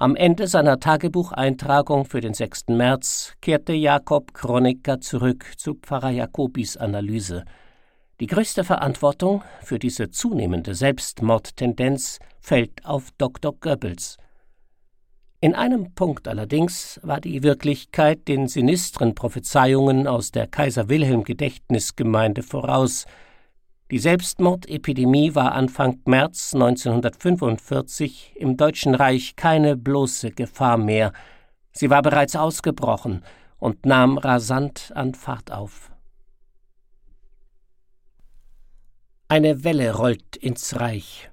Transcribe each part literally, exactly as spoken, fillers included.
Am Ende seiner Tagebucheintragung für den sechsten März kehrte Jakob Kronecker zurück zu Pfarrer Jacobis Analyse. Die größte Verantwortung für diese zunehmende Selbstmordtendenz fällt auf Doktor Goebbels. In einem Punkt allerdings war die Wirklichkeit den sinistren Prophezeiungen aus der Kaiser-Wilhelm-Gedächtnisgemeinde voraus. Die Selbstmordepidemie war Anfang März neunzehnhundertfünfundvierzig im Deutschen Reich keine bloße Gefahr mehr. Sie war bereits ausgebrochen und nahm rasant an Fahrt auf. Eine Welle rollt ins Reich.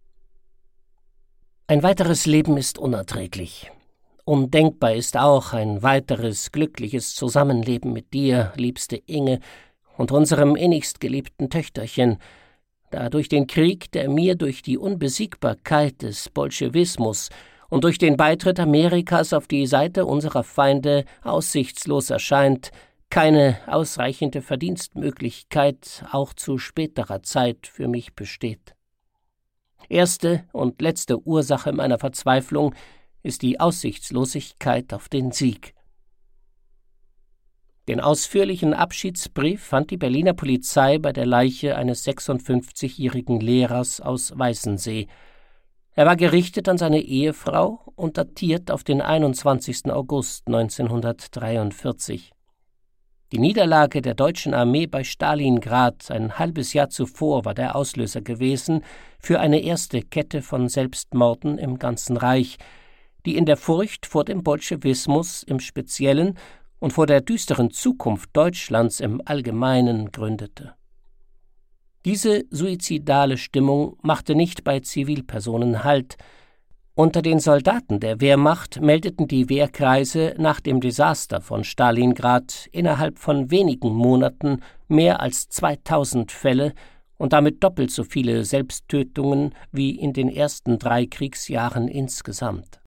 Ein weiteres Leben ist unerträglich. Undenkbar ist auch ein weiteres glückliches Zusammenleben mit dir, liebste Inge, und unserem innigst geliebten Töchterchen, da durch den Krieg, der mir durch die Unbesiegbarkeit des Bolschewismus und durch den Beitritt Amerikas auf die Seite unserer Feinde aussichtslos erscheint, keine ausreichende Verdienstmöglichkeit auch zu späterer Zeit für mich besteht. Erste und letzte Ursache meiner Verzweiflung ist die Aussichtslosigkeit auf den Sieg. Den ausführlichen Abschiedsbrief fand die Berliner Polizei bei der Leiche eines sechsundfünfzigjährigen Lehrers aus Weißensee. Er war gerichtet an seine Ehefrau und datiert auf den einundzwanzigsten August neunzehnhundertdreiundvierzig. Die Niederlage der deutschen Armee bei Stalingrad ein halbes Jahr zuvor war der Auslöser gewesen für eine erste Kette von Selbstmorden im ganzen Reich, die in der Furcht vor dem Bolschewismus im Speziellen und vor der düsteren Zukunft Deutschlands im Allgemeinen gründete. Diese suizidale Stimmung machte nicht bei Zivilpersonen Halt. Unter den Soldaten der Wehrmacht meldeten die Wehrkreise nach dem Desaster von Stalingrad innerhalb von wenigen Monaten mehr als zweitausend Fälle und damit doppelt so viele Selbsttötungen wie in den ersten drei Kriegsjahren insgesamt.